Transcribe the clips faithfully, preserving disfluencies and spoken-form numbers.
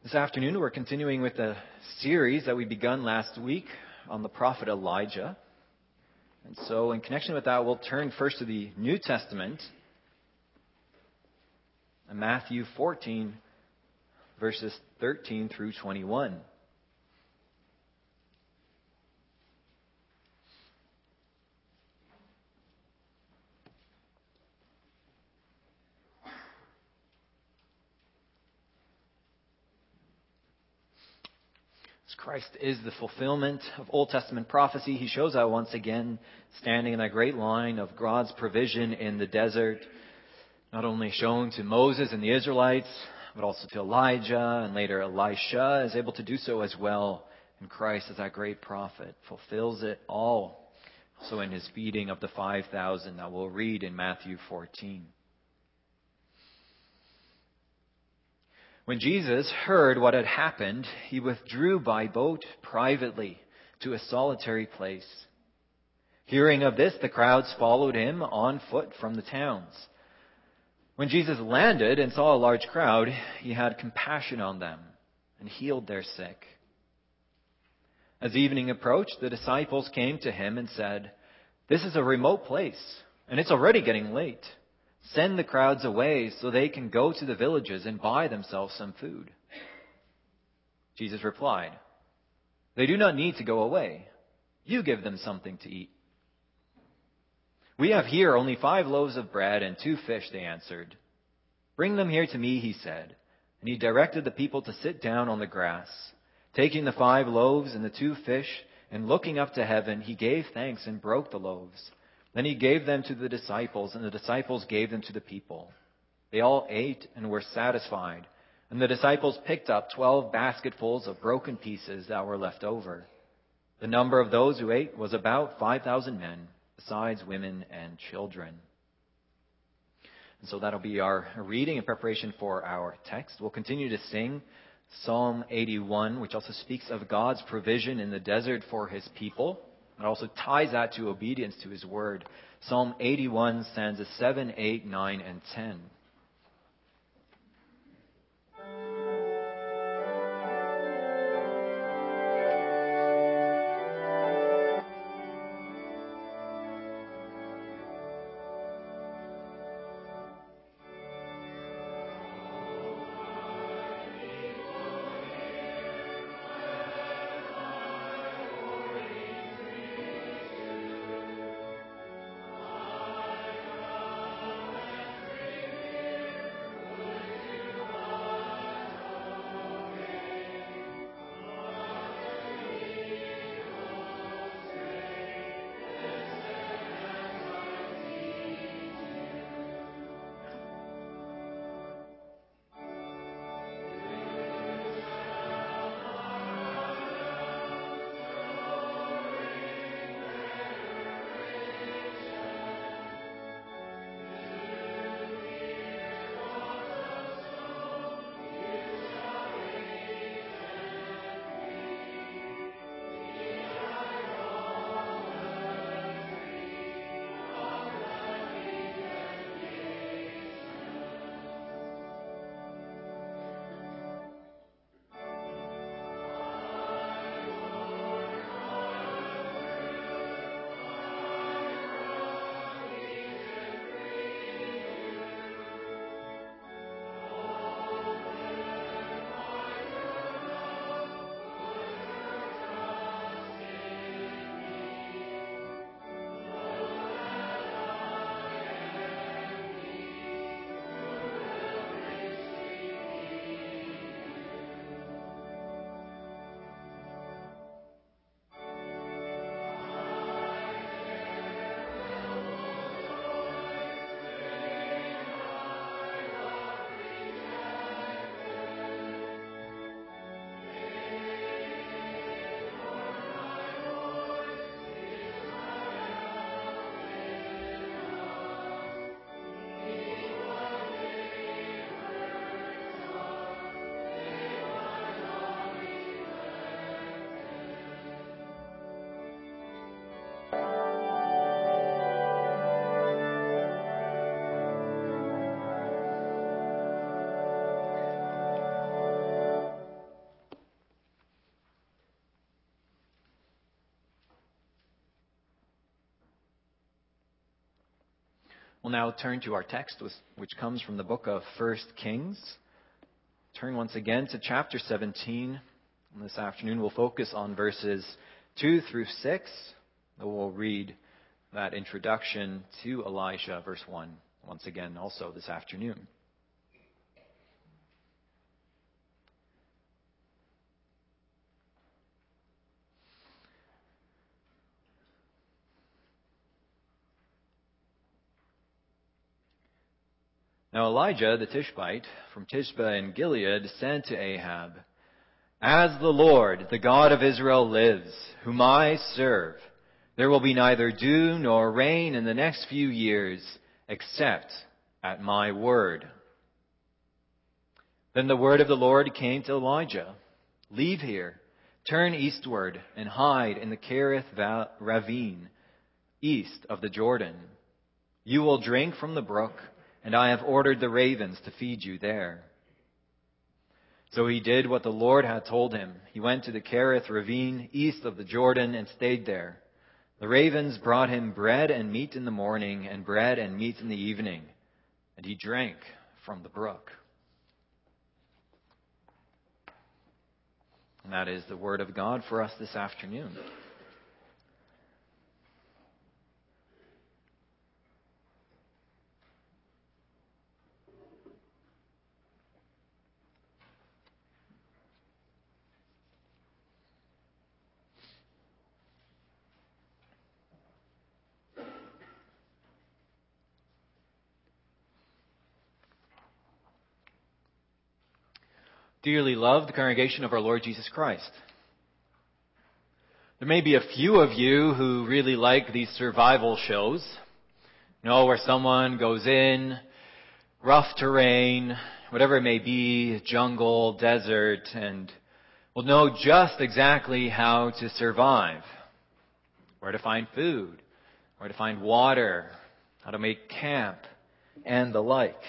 This afternoon, we're continuing with a series that we begun last week on the prophet Elijah. And so, in connection with that, we'll turn first to the New Testament, in Matthew fourteen, verses thirteen through twenty-one. Christ is the fulfillment of Old Testament prophecy. He shows out once again, standing in that great line of God's provision in the desert, not only shown to Moses and the Israelites, but also to Elijah, and later Elisha is able to do so as well. And Christ, as that great prophet, fulfills it all. Also in his feeding of the five thousand that we'll read in Matthew fourteen. When Jesus heard what had happened, he withdrew by boat privately to a solitary place. Hearing of this, the crowds followed him on foot from the towns. When Jesus landed and saw a large crowd, he had compassion on them and healed their sick. As evening approached, the disciples came to him and said, "This is a remote place, and it's already getting late. Send the crowds away so they can go to the villages and buy themselves some food." Jesus replied, "They do not need to go away. You give them something to eat." "We have here only five loaves of bread and two fish," they answered. "Bring them here to me," he said. And he directed the people to sit down on the grass. Taking the five loaves and the two fish, and looking up to heaven, he gave thanks and broke the loaves. Then he gave them to the disciples, and the disciples gave them to the people. They all ate and were satisfied. And the disciples picked up twelve basketfuls of broken pieces that were left over. The number of those who ate was about five thousand men, besides women and children. And so that'll be our reading in preparation for our text. We'll continue to sing Psalm eighty-one, which also speaks of God's provision in the desert for his people. It also ties that to obedience to his word. Psalm eighty-one, stanzas seven, eight, nine, and ten. We'll now turn to our text, which comes from the book of First Kings. Turn once again to chapter seventeen. And this afternoon we'll focus on verses two through six. We'll read that introduction to Elijah, verse one, once again also this afternoon. Now Elijah the Tishbite from Tishbe in Gilead said to Ahab, "As the Lord, the God of Israel, lives, whom I serve, there will be neither dew nor rain in the next few years, except at my word." Then the word of the Lord came to Elijah, "Leave here, turn eastward, and hide in the Kerith ravine, east of the Jordan. You will drink from the brook, and I have ordered the ravens to feed you there." So he did what the Lord had told him. He went to the Kerith ravine east of the Jordan and stayed there. The ravens brought him bread and meat in the morning and bread and meat in the evening, and he drank from the brook. And that is the word of God for us this afternoon. Dearly loved congregation of our Lord Jesus Christ, there may be a few of you who really like these survival shows, you know, where someone goes in, rough terrain, whatever it may be, jungle, desert, and will know just exactly how to survive, where to find food, where to find water, how to make camp, and the like.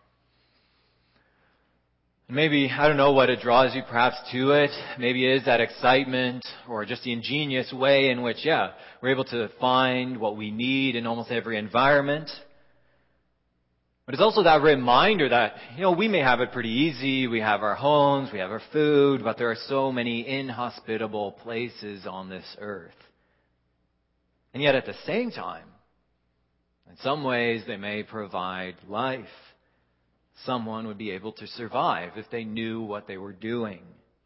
Maybe, I don't know what it draws you perhaps to it. Maybe it is that excitement or just the ingenious way in which, yeah, we're able to find what we need in almost every environment. But it's also that reminder that, you know, we may have it pretty easy. We have our homes, we have our food, but there are so many inhospitable places on this earth. And yet at the same time, in some ways they may provide life. Someone would be able to survive if they knew what they were doing.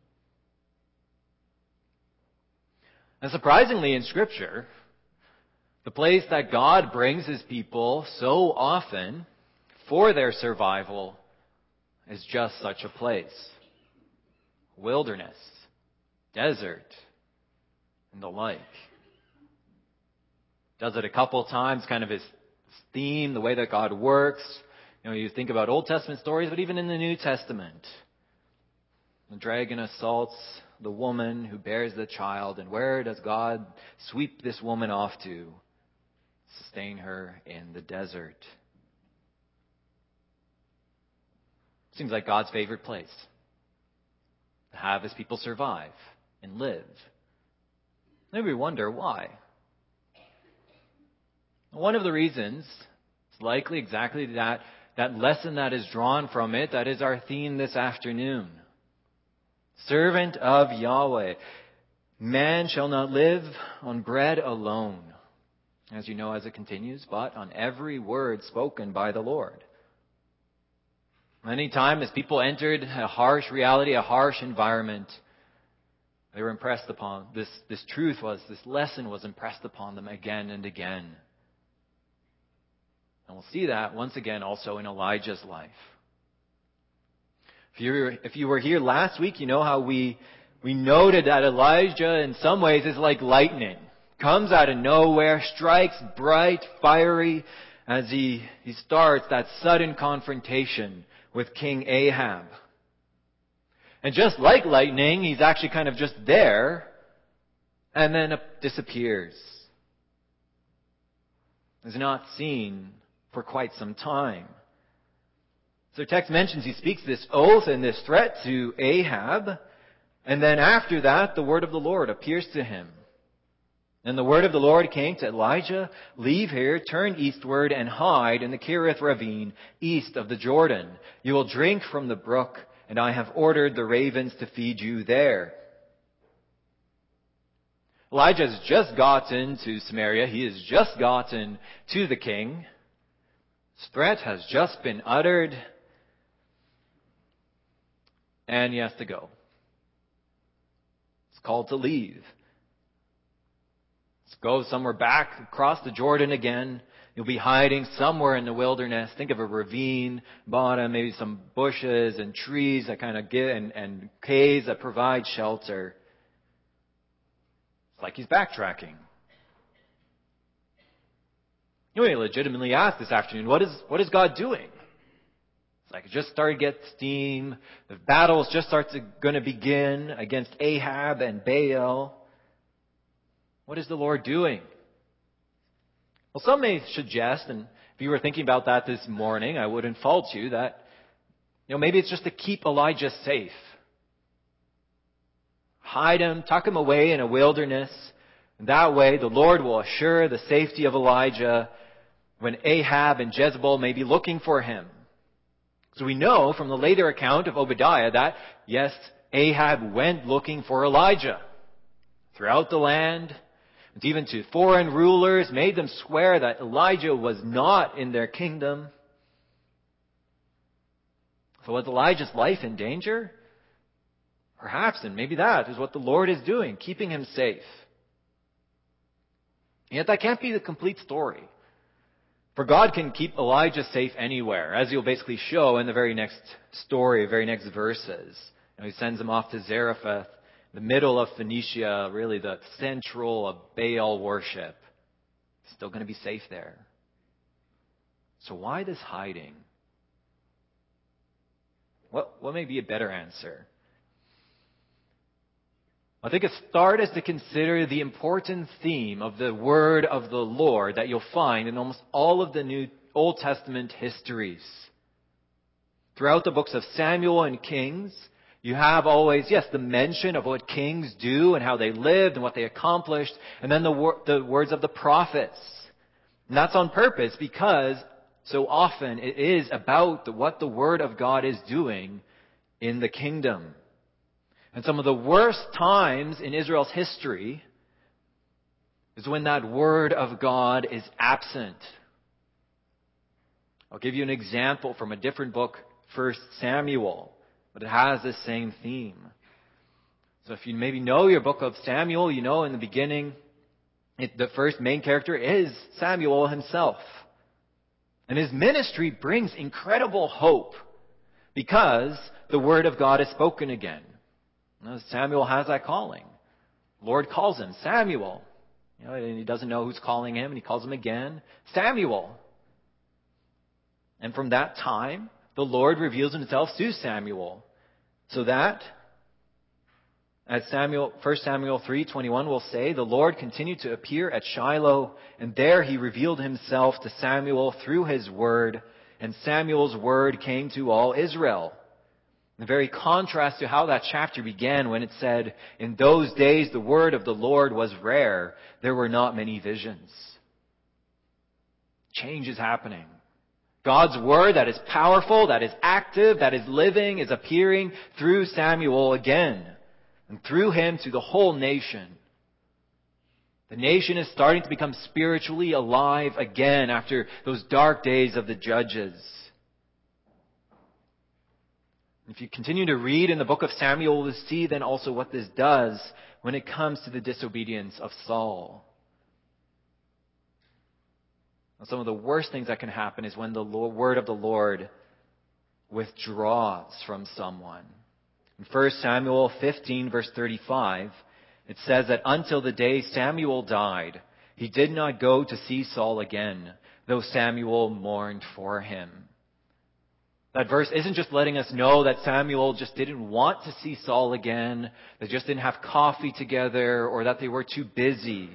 And surprisingly in Scripture, the place that God brings His people so often for their survival is just such a place. Wilderness, desert, and the like. Does it a couple times, kind of His theme, the way that God works. You know, you think about Old Testament stories, but even in the New Testament, the dragon assaults the woman who bears the child, and where does God sweep this woman off to? Sustain her in the desert. Seems like God's favorite place to have His people survive and live. Maybe we wonder why. One of the reasons is likely exactly that That lesson that is drawn from it, that is our theme this afternoon. Servant of Yahweh. Man shall not live on bread alone, as you know as it continues, but on every word spoken by the Lord. Many times as people entered a harsh reality, a harsh environment, they were impressed upon, this, this truth was, this lesson was impressed upon them again and again. And we'll see that once again also in Elijah's life. If you were, if you were here last week, you know how we we noted that Elijah in some ways is like lightning. Comes out of nowhere, strikes bright, fiery, as he, he starts that sudden confrontation with King Ahab. And just like lightning, he's actually kind of just there and then disappears. Is not seen for quite some time. So the text mentions he speaks this oath and this threat to Ahab, and then after that, the word of the Lord appears to him. And the word of the Lord came to Elijah, leave here, turn eastward, and hide in the Kerith ravine, east of the Jordan. You will drink from the brook, and I have ordered the ravens to feed you there. Elijah has just gotten to Samaria. He has just gotten to the king. His threat has just been uttered, and he has to go. He's called to leave. Go somewhere back across the Jordan again. You'll be hiding somewhere in the wilderness. Think of a ravine bottom, maybe some bushes and trees that kind of get, and, and caves that provide shelter. It's like he's backtracking. You may legitimately ask this afternoon, what is, what is God doing? It's like it just started to get steam. The battles just start to, going to begin against Ahab and Baal. What is the Lord doing? Well, some may suggest, and if you were thinking about that this morning, I wouldn't fault you, that you know maybe it's just to keep Elijah safe. Hide him, tuck him away in a wilderness. And that way, the Lord will assure the safety of Elijah when Ahab and Jezebel may be looking for him. So we know from the later account of Obadiah that, yes, Ahab went looking for Elijah throughout the land. And even to foreign rulers, made them swear that Elijah was not in their kingdom. So was Elijah's life in danger? Perhaps, and maybe that is what the Lord is doing, keeping him safe. And yet that can't be the complete story. For God can keep Elijah safe anywhere, as he'll basically show in the very next story, very next verses. You know, he sends him off to Zarephath, the middle of Phoenicia, really the central of Baal worship. Still going to be safe there. So why this hiding? What, what may be a better answer? I think a start is to consider the important theme of the word of the Lord that you'll find in almost all of the New Old Testament histories. Throughout the books of Samuel and Kings, you have always, yes, the mention of what kings do and how they lived and what they accomplished, and then the, wor- the words of the prophets. And that's on purpose because so often it is about the, what the Word of God is doing in the kingdom. And some of the worst times in Israel's history is when that Word of God is absent. I'll give you an example from a different book, First Samuel. But it has the same theme. So if you maybe know your book of Samuel, you know in the beginning, it, the first main character is Samuel himself. And his ministry brings incredible hope because the word of God is spoken again. You know, Samuel has that calling. The Lord calls him Samuel. You know, and he doesn't know who's calling him, and he calls him again, Samuel. And from that time, the Lord reveals himself to Samuel. So that, as Samuel, First Samuel three twenty-one will say, the Lord continued to appear at Shiloh, and there he revealed himself to Samuel through his word, and Samuel's word came to all Israel. In very contrast to how that chapter began when it said, in those days the word of the Lord was rare, there were not many visions. Change is happening. God's word that is powerful, that is active, that is living, is appearing through Samuel again. And through him to the whole nation. The nation is starting to become spiritually alive again after those dark days of the judges. If you continue to read in the book of Samuel, we'll see then also what this does when it comes to the disobedience of Saul. Some of the worst things that can happen is when the word of the Lord withdraws from someone. In First Samuel fifteen, verse thirty-five, it says that until the day Samuel died, he did not go to see Saul again, though Samuel mourned for him. That verse isn't just letting us know that Samuel just didn't want to see Saul again, they just didn't have coffee together, or that they were too busy.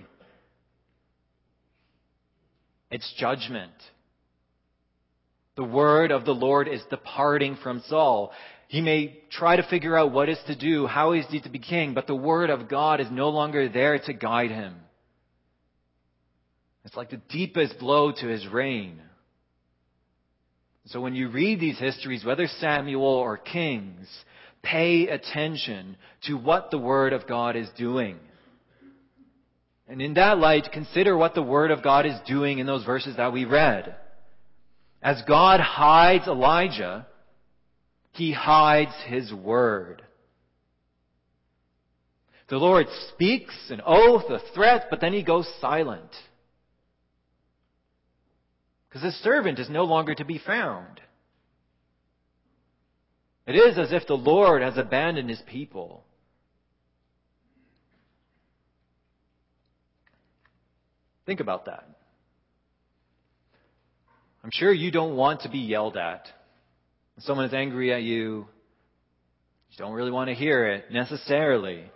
It's judgment. The word of the Lord is departing from Saul. He may try to figure out what is to do, how is he to be king, but the word of God is no longer there to guide him. It's like the deepest blow to his reign. So when you read these histories, whether Samuel or Kings, pay attention to what the Word of God is doing. And in that light, consider what the Word of God is doing in those verses that we read. As God hides Elijah, He hides His Word. The Lord speaks an oath, a threat, but then He goes silent. Because His servant is no longer to be found. It is as if the Lord has abandoned His people. Think about that. I'm sure you don't want to be yelled at. When someone is angry at you, you don't really want to hear it necessarily.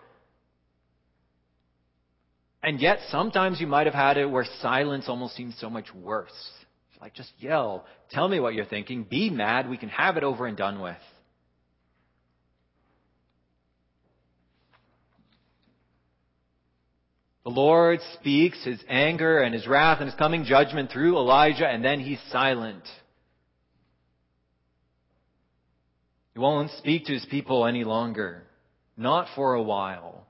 And yet sometimes you might have had it where silence almost seems so much worse. It's like, just yell. Tell me what you're thinking. Be mad. We can have it over and done with. The Lord speaks His anger and His wrath and His coming judgment through Elijah, and then He's silent. He won't speak to His people any longer. Not for a while.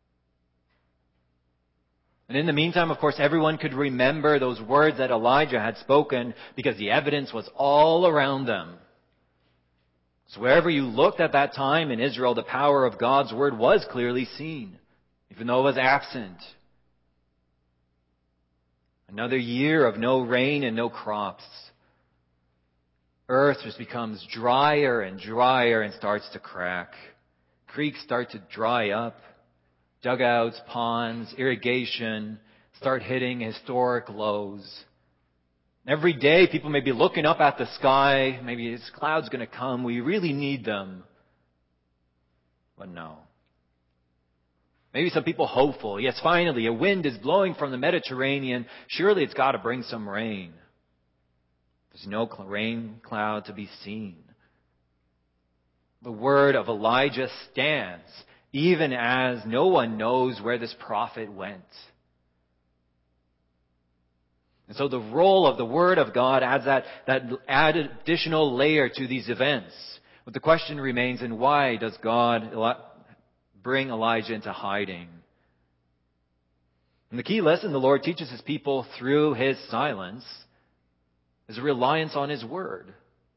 And in the meantime, of course, everyone could remember those words that Elijah had spoken because the evidence was all around them. So wherever you looked at that time in Israel, the power of God's word was clearly seen, even though it was absent. Another year of no rain and no crops. Earth just becomes drier and drier and starts to crack. Creeks start to dry up. Dugouts, ponds, irrigation start hitting historic lows. Every day people may be looking up at the sky. Maybe this cloud's going to come. We really need them. But no. Maybe some people hopeful. Yes, finally, a wind is blowing from the Mediterranean. Surely it's got to bring some rain. There's no rain cloud to be seen. The word of Elijah stands, even as no one knows where this prophet went. And so the role of the Word of God adds that, that added additional layer to these events. But the question remains, and why does God bring Elijah into hiding? And the key lesson the Lord teaches His people through His silence is a reliance on His Word.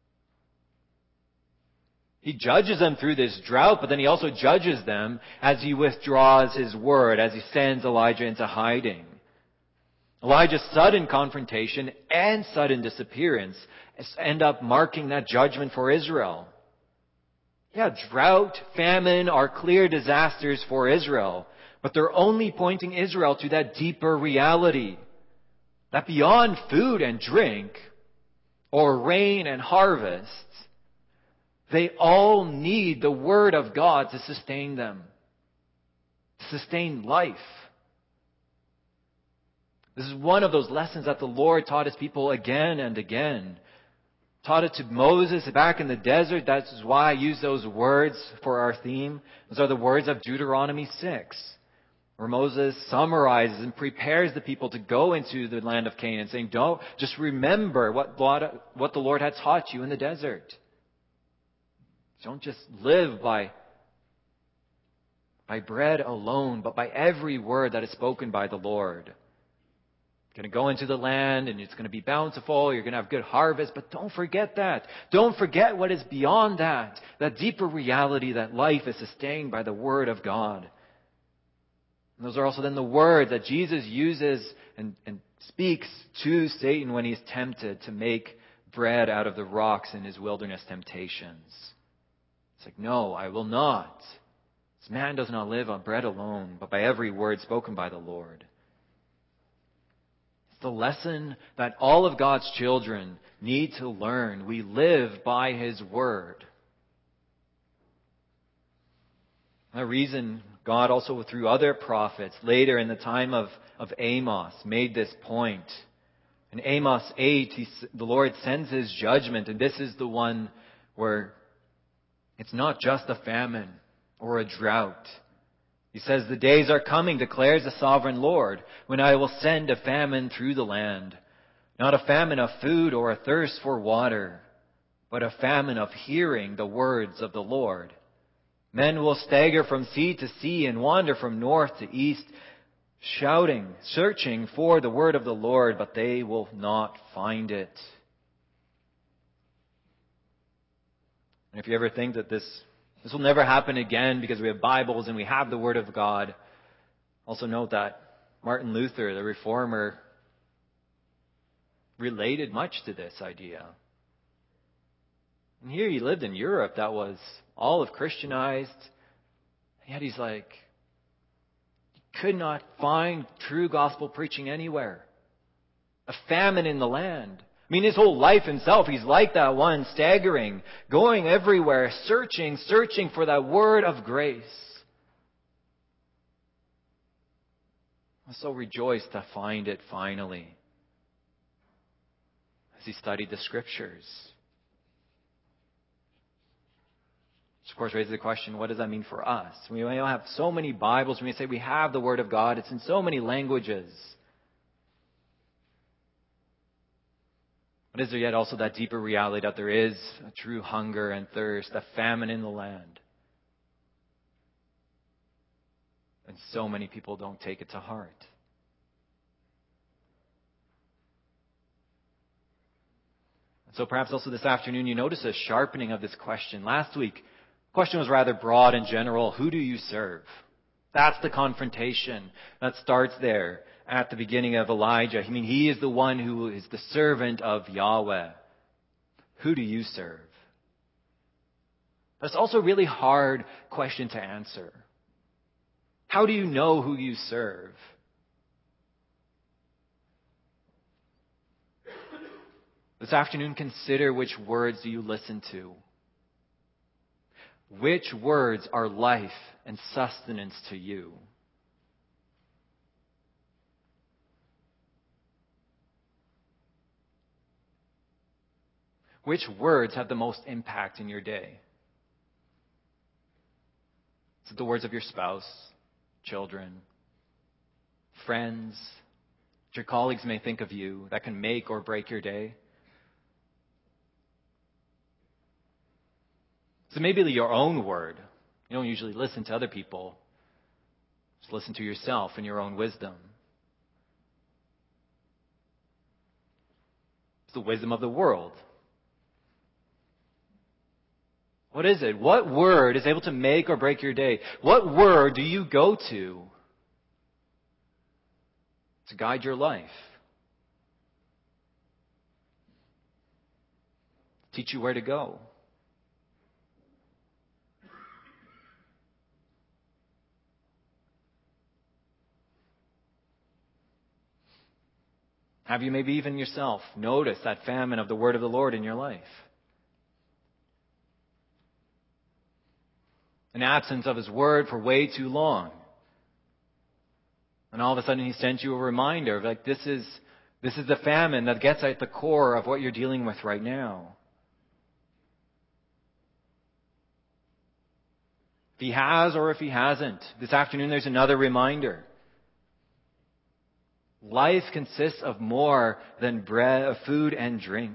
He judges them through this drought, but then He also judges them as He withdraws His word, as He sends Elijah into hiding. Elijah's sudden confrontation and sudden disappearance end up marking that judgment for Israel. Yeah, drought, famine are clear disasters for Israel, but they're only pointing Israel to that deeper reality. That beyond food and drink, or rain and harvest, they all need the Word of God to sustain them, to sustain life. This is one of those lessons that the Lord taught His people again and again. Taught it to Moses back in the desert. That's why I use those words for our theme. Those are the words of Deuteronomy six, where Moses summarizes and prepares the people to go into the land of Canaan, saying, don't just remember what what the Lord had taught you in the desert. Don't just live by, by bread alone, but by every word that is spoken by the Lord. You're going to go into the land and it's going to be bountiful. You're going to have good harvest, but don't forget that. Don't forget what is beyond that. That deeper reality that life is sustained by the Word of God. And those are also then the words that Jesus uses and, and speaks to Satan when he's tempted to make bread out of the rocks in his wilderness temptations. It's like, no, I will not. This man does not live on bread alone, but by every word spoken by the Lord. It's the lesson that all of God's children need to learn. We live by His Word. The reason God also through other prophets later in the time of, of Amos made this point. In Amos eight, he, the Lord sends His judgment, and this is the one where it's not just a famine or a drought, He says, "The days are coming, declares the sovereign Lord, when I will send a famine through the land. Not a famine of food or a thirst for water, but a famine of hearing the words of the Lord. Men will stagger from sea to sea and wander from north to east, shouting, searching for the word of the Lord, but they will not find it." And if you ever think that this, this will never happen again because we have Bibles and we have the Word of God, also note that Martin Luther, the Reformer, related much to this idea. And here he lived in Europe that was all of Christianized. And yet he's like, you could not find true gospel preaching anywhere. A famine in the land. I mean, his whole life himself, he's like that one, staggering, going everywhere, searching, searching for that word of grace. I'm so rejoiced to find it finally as he studied the Scriptures. Which, of course, raises the question, what does that mean for us? We may have so many Bibles. We say we have the Word of God. It's in so many languages. But is there yet also that deeper reality that there is a true hunger and thirst, a famine in the land? And so many people don't take it to heart. And so perhaps also this afternoon you notice a sharpening of this question. Last week, the question was rather broad and general. Who do you serve? That's the confrontation that starts there at the beginning of Elijah. I mean, he is the one who is the servant of Yahweh. Who do you serve? That's also a really hard question to answer. How do you know who you serve? This afternoon, consider which words do you listen to. Which words are life and sustenance to you? Which words have the most impact in your day? Is it the words of your spouse, children, friends, what your colleagues may think of you that can make or break your day? So maybe your own word. You don't usually listen to other people. Just listen to yourself and your own wisdom. It's the wisdom of the world. What is it? What word is able to make or break your day? What word do you go to to guide your life? Teach you where to go? Have you maybe even yourself noticed that famine of the word of the Lord in your life? An absence of His word for way too long. And all of a sudden He sent you a reminder of like, this is, this is the famine that gets at the core of what you're dealing with right now. If He has or if He hasn't, this afternoon there's another reminder. Life consists of more than bread, of food and drink.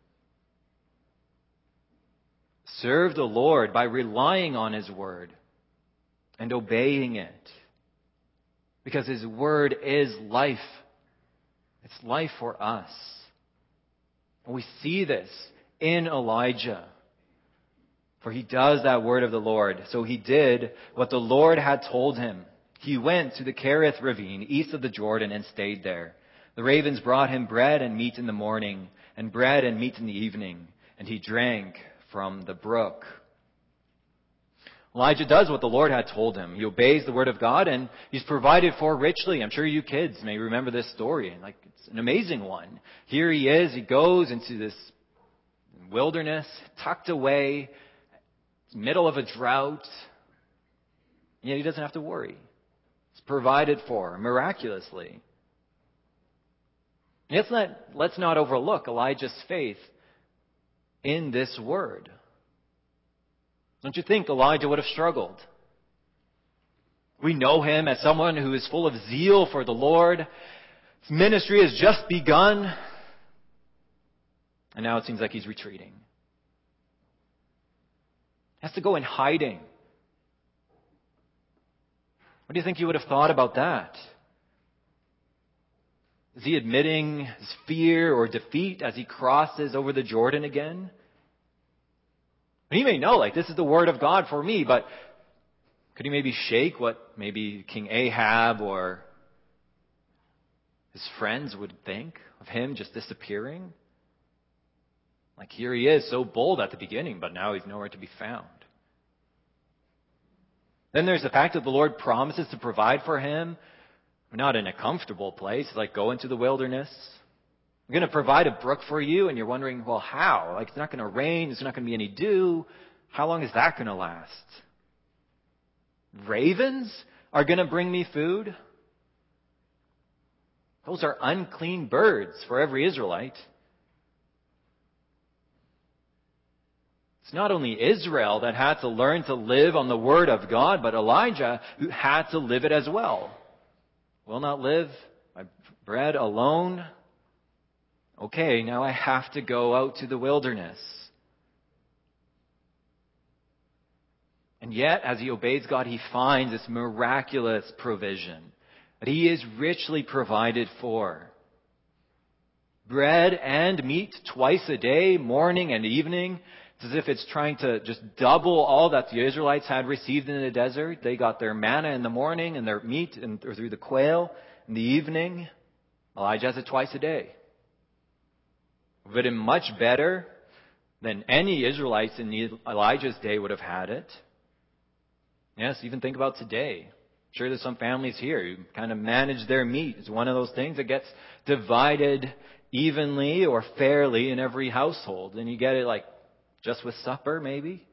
Serve the Lord by relying on His word and obeying it. Because His word is life. It's life for us. And we see this in Elijah. For he does that word of the Lord. So he did what the Lord had told him. He went to the Kerith ravine east of the Jordan and stayed there. The ravens brought him bread and meat in the morning, and bread and meat in the evening, and he drank from the brook. Elijah does what the Lord had told him. He obeys the word of God, and he's provided for richly. I'm sure you kids may remember this story. Like, it's an amazing one. Here he is. He goes into this wilderness, tucked away, middle of a drought, and yet he doesn't have to worry. It's provided for miraculously. Let's not, let's not overlook Elijah's faith in this word. Don't you think Elijah would have struggled? We know him as someone who is full of zeal for the Lord. His ministry has just begun. And now it seems like he's retreating. He has to go in hiding. What do you think you would have thought about that? Is he admitting his fear or defeat as he crosses over the Jordan again? And he may know, like, this is the word of God for me, but could he maybe shake what maybe King Ahab or his friends would think of him just disappearing? Like, here he is, so bold at the beginning, but now he's nowhere to be found. Then there's the fact that the Lord promises to provide for him, not in a comfortable place, like go into the wilderness. I'm going to provide a brook for you, and you're wondering, well, how? Like, it's not going to rain, there's not going to be any dew. How long is that going to last? Ravens are going to bring me food? Those are unclean birds for every Israelite. It's not only Israel that had to learn to live on the Word of God, but Elijah who had to live it as well. Will not live by bread alone. Okay, now I have to go out to the wilderness. And yet, as he obeys God, he finds this miraculous provision that he is richly provided for. Bread and meat twice a day, morning and evening. It's as if it's trying to just double all that the Israelites had received in the desert. They got their manna in the morning and their meat and, or through the quail in the evening. Elijah has it twice a day. But in much better than any Israelites in Elijah's day would have had it. Yes, even think about today. I'm sure there's some families here who kind of manage their meat. It's one of those things that gets divided evenly or fairly in every household. And you get it like just with supper, maybe.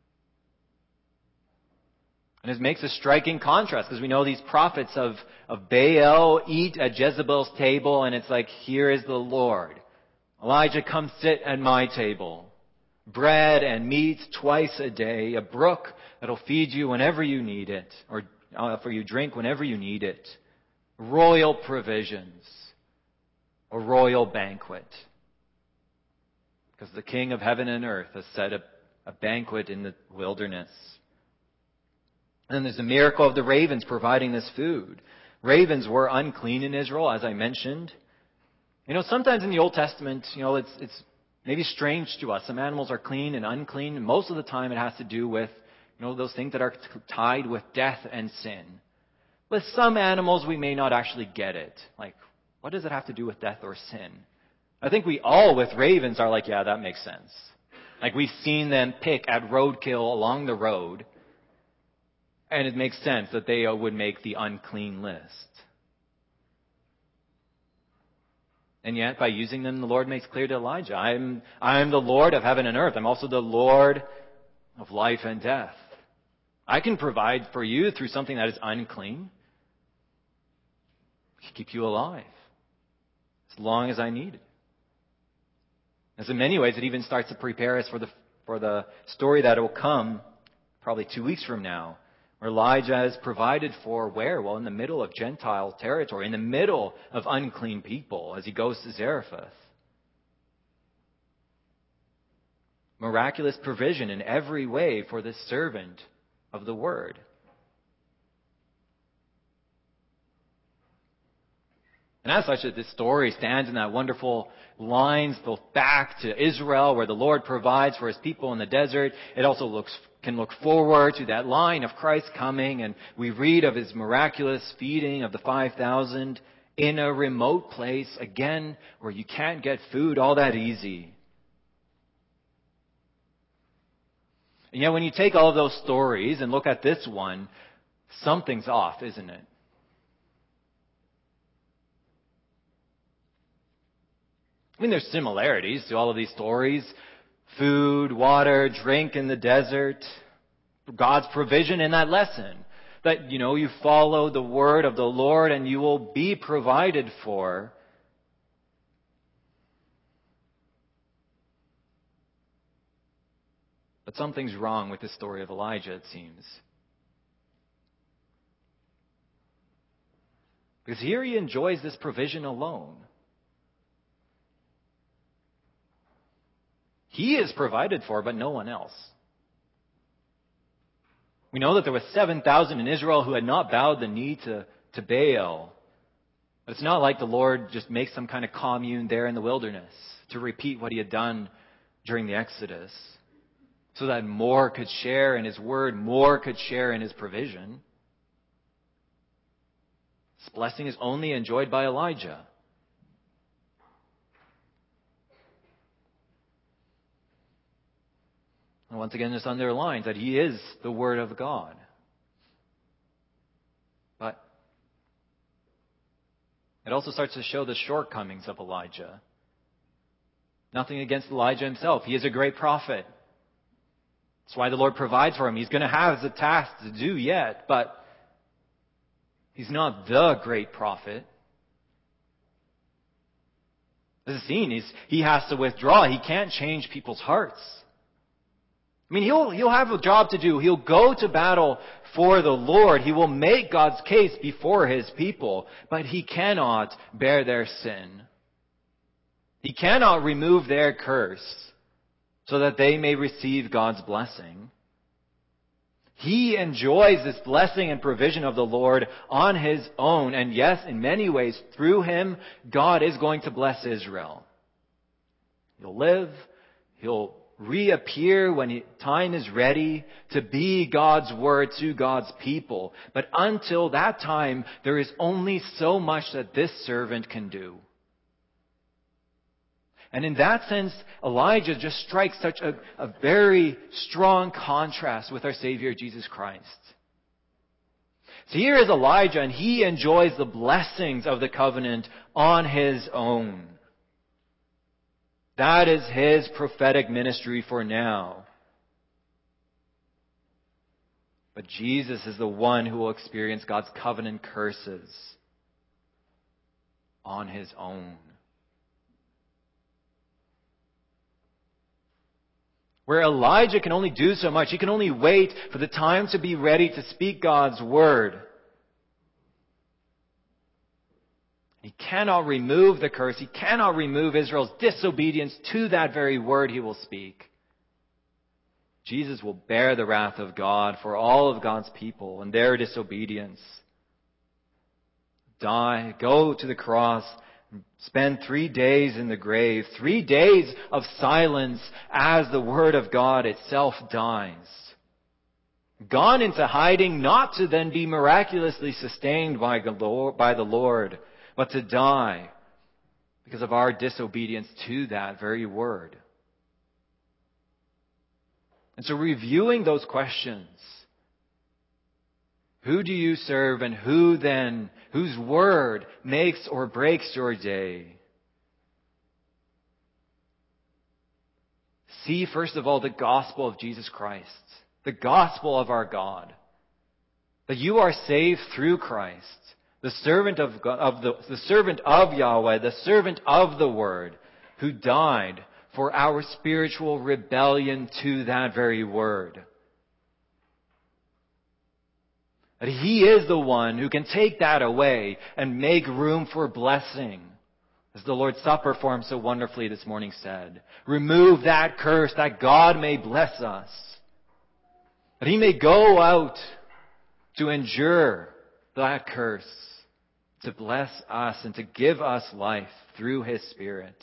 And it makes a striking contrast because we know these prophets of, of Baal eat at Jezebel's table, and it's like, here is the Lord. Elijah, come sit at my table. Bread and meat twice a day, a brook that'll feed you whenever you need it, or uh, for you drink whenever you need it. Royal provisions, a royal banquet. Because the King of heaven and earth has set a, a banquet in the wilderness. And then there's the miracle of the ravens providing this food. Ravens were unclean in Israel, as I mentioned. You know, sometimes in the Old Testament, you know, it's it's maybe strange to us. Some animals are clean and unclean. And most of the time it has to do with, you know, those things that are t- tied with death and sin. With some animals, we may not actually get it. Like, what does it have to do with death or sin? I think we all, with ravens, are like, yeah, that makes sense. Like, we've seen them pick at roadkill along the road. And it makes sense that they would make the unclean list. And yet, by using them, the Lord makes clear to Elijah, I'm, I'm the Lord of heaven and earth. I'm also the Lord of life and death. I can provide for you through something that is unclean. Keep you alive as long as I need it. As in many ways, it even starts to prepare us for the for the story that will come probably two weeks from now, where Elijah is provided for where? Well, in the middle of Gentile territory, in the middle of unclean people, as he goes to Zarephath. Miraculous provision in every way for this servant of the Word. And as such, this story stands in that wonderful lines both back to Israel, where the Lord provides for His people in the desert. It also looks can look forward to that line of Christ coming, and we read of His miraculous feeding of the five thousand in a remote place, again, where you can't get food all that easy. And yet when you take all of those stories and look at this one, something's off, isn't it? I mean, there's similarities to all of these stories. Food, water, drink in the desert. God's provision in that lesson. That, you know, you follow the word of the Lord and you will be provided for. But something's wrong with the story of Elijah, it seems. Because here he enjoys this provision alone. He is provided for, but no one else. We know that there were seven thousand in Israel who had not bowed the knee to, to Baal. But it's not like the Lord just makes some kind of commune there in the wilderness to repeat what he had done during the Exodus, so that more could share in his word, more could share in his provision. This blessing is only enjoyed by Elijah. And once again, this underlines that he is the Word of God. But it also starts to show the shortcomings of Elijah. Nothing against Elijah himself. He is a great prophet. That's why the Lord provides for him. He's going to have the task to do yet, but he's not the great prophet. This is seen. He's, he has to withdraw. He can't change people's hearts. I mean, he'll, he'll have a job to do. He'll go to battle for the Lord. He will make God's case before his people, but he cannot bear their sin. He cannot remove their curse so that they may receive God's blessing. He enjoys this blessing and provision of the Lord on his own. And yes, in many ways, through him, God is going to bless Israel. He'll live. He'll reappear when he, time is ready to be God's word to God's people. But until that time, there is only so much that this servant can do. And in that sense, Elijah just strikes such a, a very strong contrast with our Savior Jesus Christ. So here is Elijah, and he enjoys the blessings of the covenant on his own. That is his prophetic ministry for now. But Jesus is the one who will experience God's covenant curses on his own. Where Elijah can only do so much, he can only wait for the time to be ready to speak God's word. He cannot remove the curse. He cannot remove Israel's disobedience to that very word he will speak. Jesus will bear the wrath of God for all of God's people and their disobedience. Die, go to the cross, spend three days in the grave, three days of silence as the word of God itself dies. Gone into hiding, not to then be miraculously sustained by the Lord, but to die because of our disobedience to that very word. And so reviewing those questions, who do you serve and who then, whose word makes or breaks your day? See first of all the gospel of Jesus Christ, the gospel of our God, that you are saved through Christ. The servant of God, of the, the servant of Yahweh, the servant of the Word, who died for our spiritual rebellion to that very Word. That He is the one who can take that away and make room for blessing. As the Lord's Supper form so wonderfully this morning said, remove that curse that God may bless us. That He may go out to endure that curse, to bless us and to give us life through His Spirit.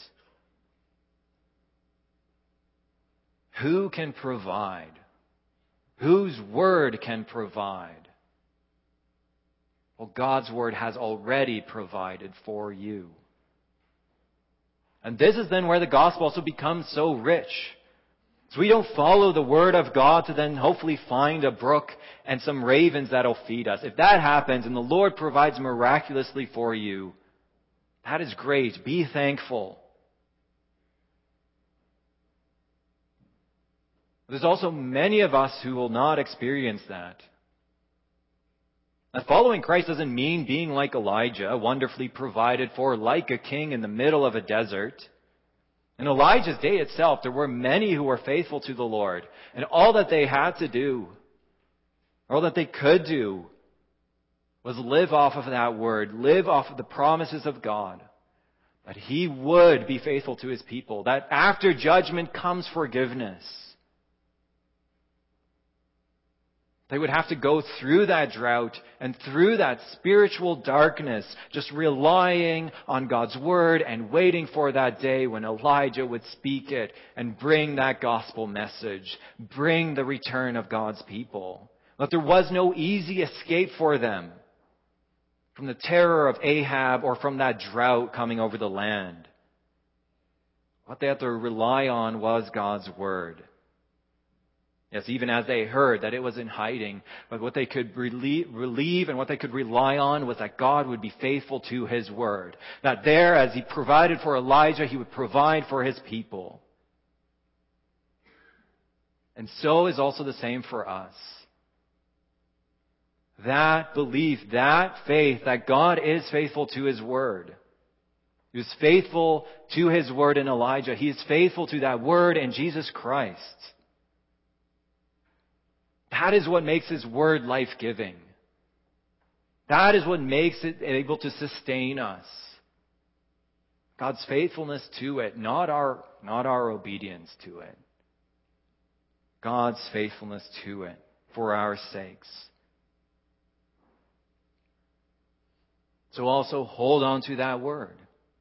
Who can provide? Whose word can provide? Well, God's word has already provided for you. And this is then where the gospel also becomes so rich. So we don't follow the word of God to then hopefully find a brook and some ravens that'll feed us. If that happens and the Lord provides miraculously for you, that is great. Be thankful. There's also many of us who will not experience that. Now, following Christ doesn't mean being like Elijah, wonderfully provided for like a king in the middle of a desert. In Elijah's day itself, there were many who were faithful to the Lord. And all that they had to do, all that they could do, was live off of that word, live off of the promises of God, that He would be faithful to His people, that after judgment comes forgiveness. They would have to go through that drought and through that spiritual darkness, just relying on God's word and waiting for that day when Elijah would speak it and bring that gospel message, bring the return of God's people. But there was no easy escape for them from the terror of Ahab or from that drought coming over the land. What they had to rely on was God's word. Yes, even as they heard that it was in hiding, but what they could relieve, relieve and what they could rely on was that God would be faithful to His word. That there, as He provided for Elijah, He would provide for His people. And so is also the same for us. That belief, that faith, that God is faithful to His word. He was faithful to His word in Elijah. He is faithful to that word in Jesus Christ. That is what makes His word life-giving. That is what makes it able to sustain us. God's faithfulness to it, not our, not our obedience to it. God's faithfulness to it for our sakes. So also hold on to that word.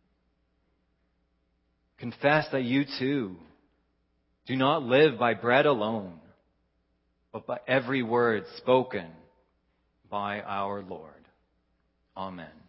Confess that you too do not live by bread alone, but by every word spoken by our Lord. Amen.